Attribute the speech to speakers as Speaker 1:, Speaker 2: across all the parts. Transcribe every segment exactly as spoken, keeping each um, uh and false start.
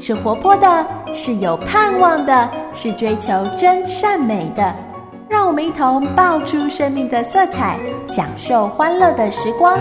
Speaker 1: 是活泼的，是有盼望的，是追求真善美的。让我们一同爆出生命的色彩，享受欢乐的时光。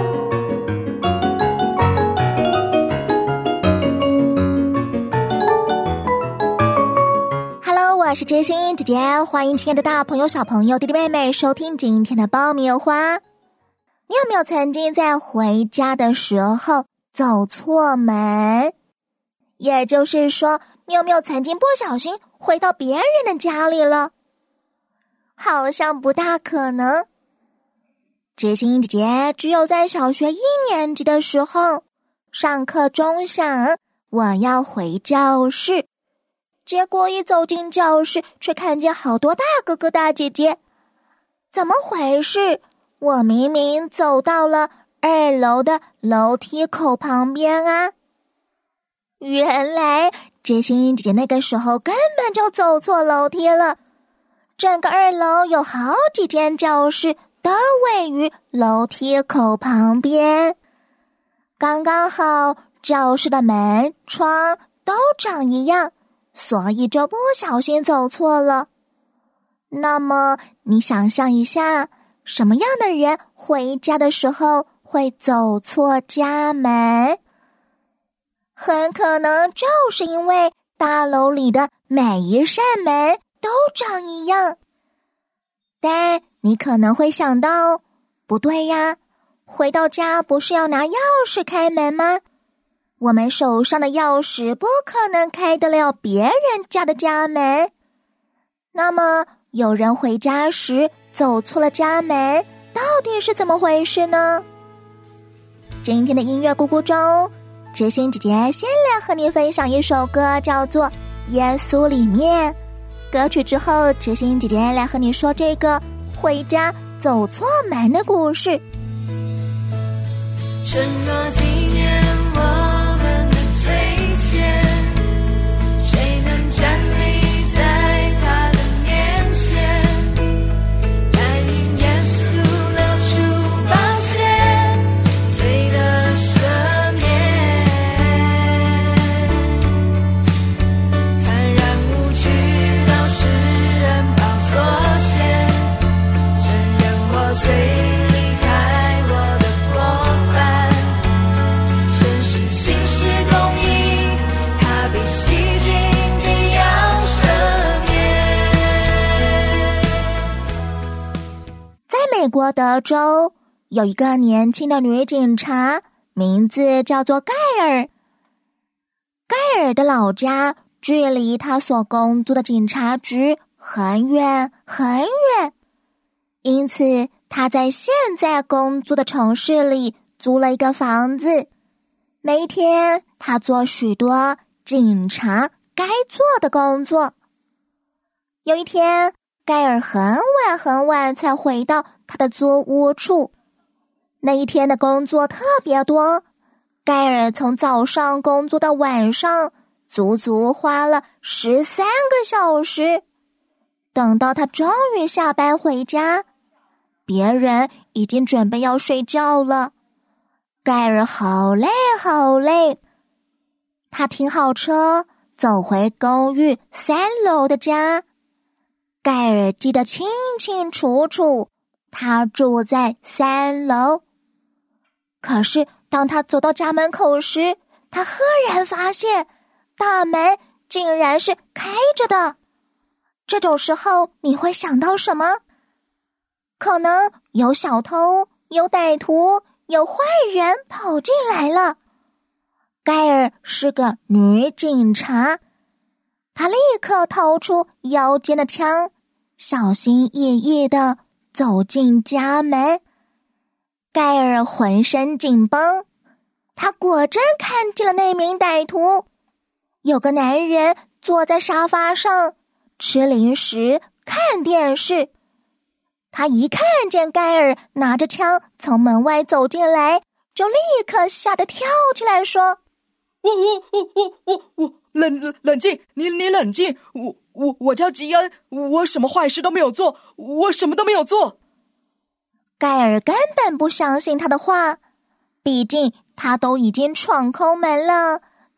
Speaker 2: Hello， 我是知心姐姐，欢迎亲爱的大朋友、小朋友、弟弟妹妹收听今天的爆米花。你有没有曾经在回家的时候走错门？也就是说，你有没有曾经不小心回到别人的家里了？好像不大可能。知心姐姐只有在小学一年级的时候，上课钟响，我要回教室，结果一走进教室，却看见好多大哥哥大姐姐。怎么回事？我明明走到了二楼的楼梯口旁边啊！原来知心姐姐那个时候根本就走错楼梯了。整个二楼有好几间教室都位于楼梯口旁边，刚刚好教室的门窗都长一样，所以就不小心走错了。那么你想象一下，什么样的人回家的时候会走错家门？很可能就是因为大楼里的每一扇门都长一样。但你可能会想到，不对呀，回到家不是要拿钥匙开门吗？我们手上的钥匙不可能开得了别人家的家门。那么有人回家时走错了家门，到底是怎么回事呢？今天的音乐咕咕中，知心姐姐先来和你分享一首歌，叫做《耶稣里面》。歌曲之后，知心姐姐来和你说这个回家走错门的故事。
Speaker 3: 什么纪念我们的罪愆，谁能站立在他的面前，但因耶稣流出宝血，罪的赦免，坦然无惧到世人宝座前，承认我罪离开我的过犯，神是信实公义，他比洗净必要赦免。
Speaker 2: 在美国德州，有一个年轻的女警察，名字叫做盖尔。盖尔的老家距离他所工作的警察局很远很远，因此他在现在工作的城市里租了一个房子。每一天他做许多警察该做的工作。有一天，盖尔很晚很晚才回到他的租屋处。那一天的工作特别多，盖尔从早上工作到晚上，足足花了十三个小时。等到他终于下班回家，别人已经准备要睡觉了。盖尔好累好累，他停好车，走回公寓三楼的家。盖尔记得清清楚楚，他住在三楼。可是当他走到家门口时，他赫然发现大门竟然是开着的。这种时候你会想到什么？可能有小偷，有歹徒，有坏人跑进来了。盖尔是个女警察，她立刻掏出腰间的枪，小心翼翼地走进家门。盖尔浑身紧绷，他果真看见了那名歹徒。有个男人坐在沙发上吃零食看电视，他一看见盖尔拿着枪从门外走进来，就立刻吓得跳起来说：
Speaker 4: 我我我我我我冷冷冷静，你你冷静，我我我叫吉恩，我什么坏事都没有做，我什么都没有做。
Speaker 2: 盖尔根本不相信他的话，毕竟他都已经闯空门了，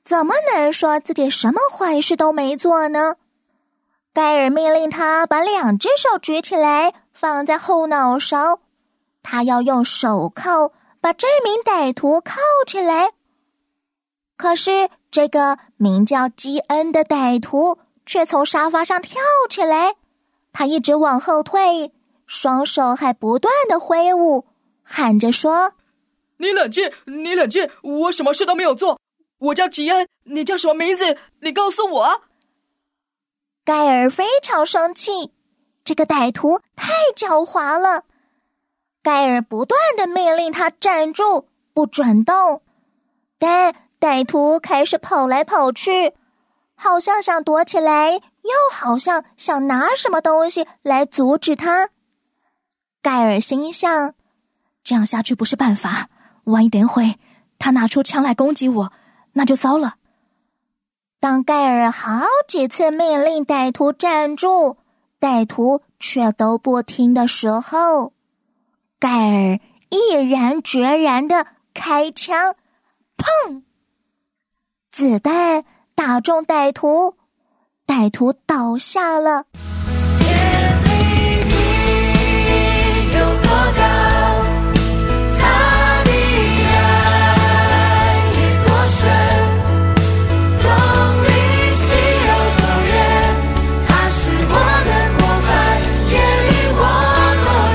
Speaker 2: 怎么能说自己什么坏事都没做呢？盖尔命令他把两只手举起来，放在后脑勺，他要用手铐把这名歹徒铐起来。可是这个名叫基恩的歹徒却从沙发上跳起来，他一直往后退，双手还不断地挥舞，喊着说：
Speaker 4: 你冷静，你冷静，我什么事都没有做，我叫吉恩，你叫什么名字？你告诉我啊！
Speaker 2: 盖尔非常生气，这个歹徒太狡猾了。盖尔不断地命令他站住，不准动，但歹徒开始跑来跑去，好像想躲起来，又好像想拿什么东西来阻止他。盖尔心想，
Speaker 5: 这样下去不是办法，万一等会他拿出枪来攻击我，那就糟了。
Speaker 2: 当盖尔好几次命令歹徒站住，歹徒却都不听的时候，盖尔毅然决然地开枪，砰！子弹打中歹徒，歹徒倒下了。
Speaker 3: 天离地有多高，他的爱也多深，公里是有多远，他是我的过犯，也离我多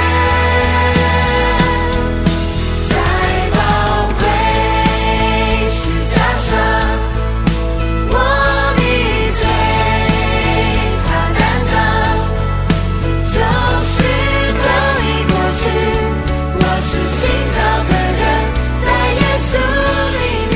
Speaker 3: 远。在宝贵十架上，我的罪他担当，就是可以过去，我是新造的人，在耶稣里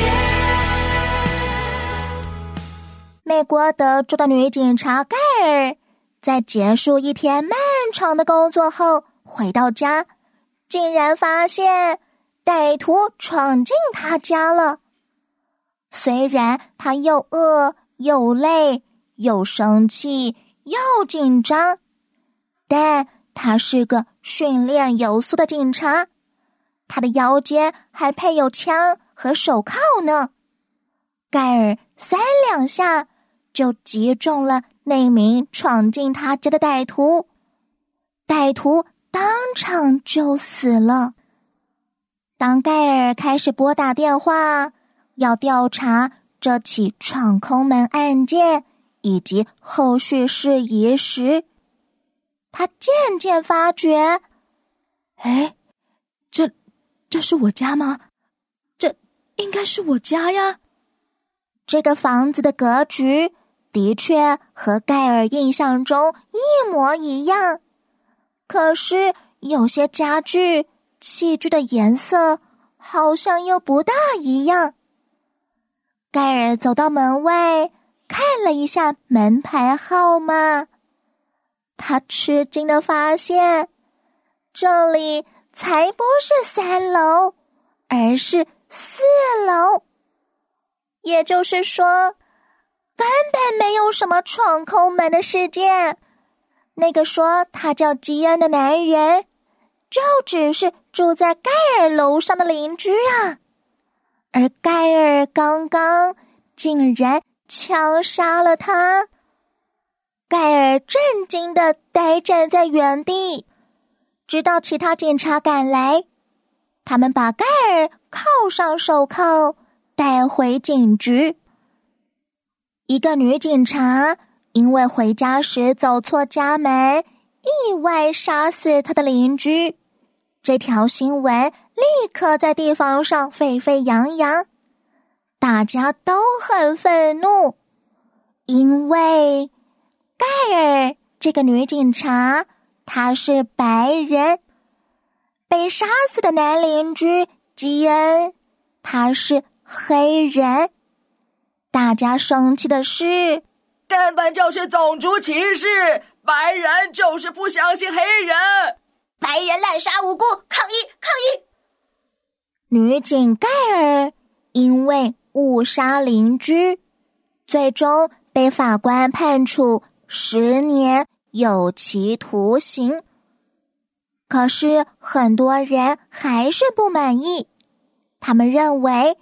Speaker 3: 面。
Speaker 2: 美国德州的女警察盖尔在结束一天漫长的工作后回到家，竟然发现歹徒闯进他家了。虽然他又饿又累又生气又紧张，但他是个训练有素的警察，他的腰间还配有枪和手铐呢。盖尔三两下就击中了那名闯进他家的歹徒，歹徒当场就死了。当盖尔开始拨打电话，要调查这起闯空门案件以及后续事宜时，他渐渐发觉，
Speaker 5: 哎，这这是我家吗？这应该是我家呀。
Speaker 2: 这个房子的格局的确和盖尔印象中一模一样，可是有些家具、器具的颜色好像又不大一样。盖尔走到门外，看了一下门牌号码，他吃惊地发现，这里才不是三楼，而是四楼。也就是说，根本没有什么闯空门的事件。那个说他叫基恩的男人，就只是住在盖尔楼上的邻居啊。而盖尔刚刚竟然枪杀了他。盖尔震惊地呆站在原地，直到其他警察赶来，他们把盖尔铐上手铐，带回警局。一个女警察因为回家时走错家门，意外杀死她的邻居，这条新闻立刻在地方上沸沸扬扬，大家都很愤怒，因为盖尔这个女警察她是白人，被杀死的男邻居基恩他是黑人。大家生气的是，
Speaker 4: 根本就是种族歧视，白人就是不相信黑人，
Speaker 2: 白人滥杀无辜，抗议抗议！女警盖尔因为误杀邻居，最终被法官判处十年有期徒刑。可是很多人还是不满意，他们认为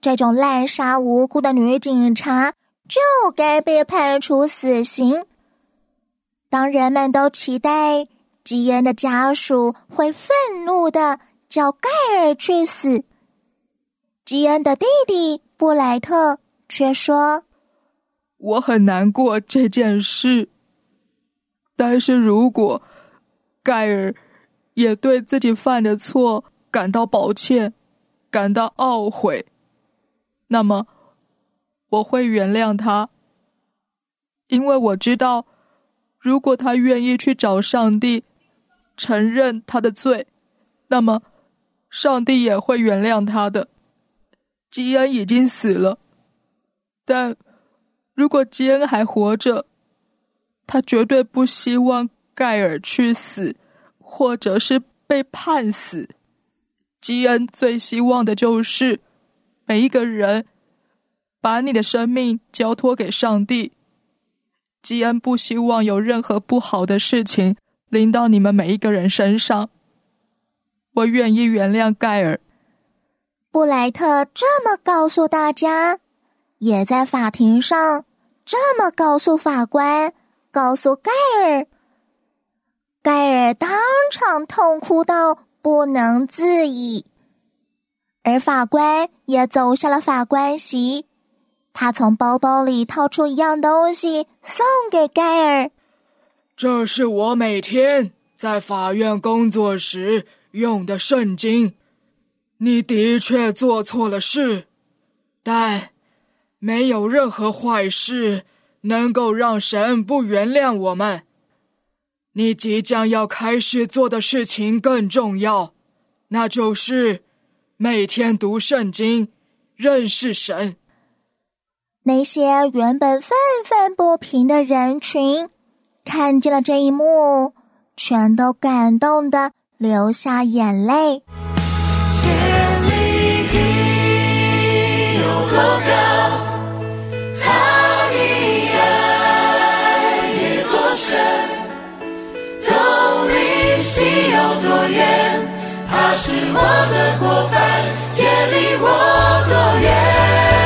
Speaker 2: 这种滥杀无辜的女警察就该被判处死刑。当人们都期待基恩的家属会愤怒地叫盖尔去死，基恩的弟弟布莱特却说：
Speaker 4: 我很难过这件事，但是如果盖尔也对自己犯的错感到抱歉，感到懊悔，那么我会原谅他，因为我知道，如果他愿意去找上帝，承认他的罪，那么上帝也会原谅他的。基恩已经死了，但如果基恩还活着，他绝对不希望盖尔去死，或者是被判死。基恩最希望的就是每一个人把你的生命交托给上帝。基恩不希望有任何不好的事情临到你们每一个人身上。我愿意原谅盖尔。
Speaker 2: 布莱特这么告诉大家，也在法庭上这么告诉法官，告诉盖尔。盖尔当场痛哭到不能自已，而法官也走下了法官席。他从包包里掏出一样东西送给盖尔，
Speaker 4: 这是我每天在法院工作时用的圣经。你的确做错了事，但没有任何坏事能够让神不原谅我们。你即将要开始做的事情更重要，那就是每天读圣经，认识神。
Speaker 2: 那些原本愤愤不平的人群看见了这一幕，全都感动地流下眼泪。
Speaker 3: 天离地有多高，他的爱也多深，洞离溪有多远，他是我的过犯，也离我多远。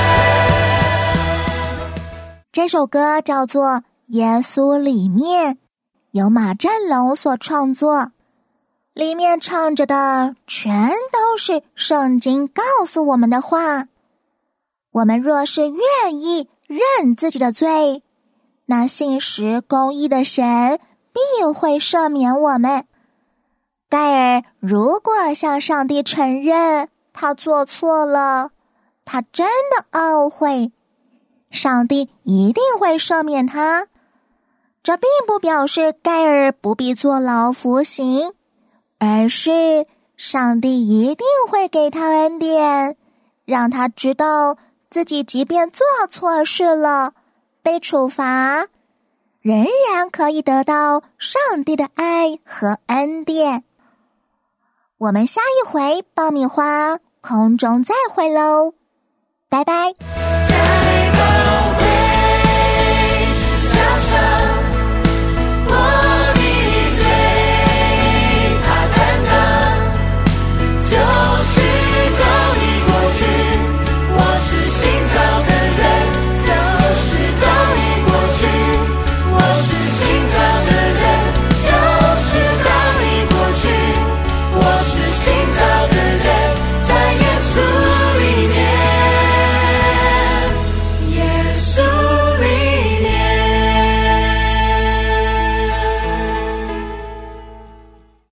Speaker 2: 这首歌叫做《耶稣里面》，由马振龙所创作。里面唱着的全都是圣经告诉我们的话。我们若是愿意认自己的罪，那信实公义的神必会赦免我们。盖尔如果向上帝承认他做错了，他真的懊悔，上帝一定会赦免他。这并不表示盖尔不必坐牢服刑，而是上帝一定会给他恩典，让他知道自己即便做错事了，被处罚，仍然可以得到上帝的爱和恩典。我们下一回爆米花空中再会喽，拜拜。